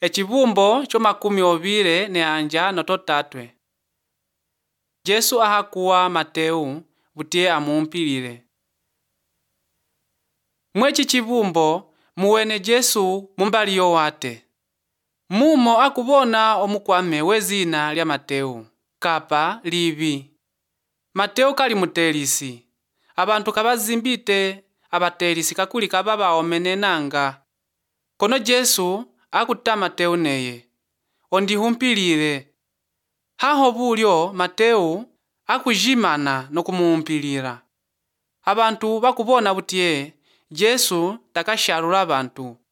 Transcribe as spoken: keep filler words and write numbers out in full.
Echibumbo cho makumi obile ne anja nototatwe. Jesu ahakuwa Mateu butie amumpilile. Mwechi chibumbo muwene Jesu mumbali yowate. Mumo akubona omukwame wezina lya Mateu. Kapa libi. Mateu kali mutelisi. Abantu kabazimbite abatelisi kakuli kababa omenenanga. Kono Jesu akuta Mateu neye. Ondihumpilile. Haho bulyo Mateu akujimana nokumumpilila. Abantu bakubona butie Jesu takashalula abantu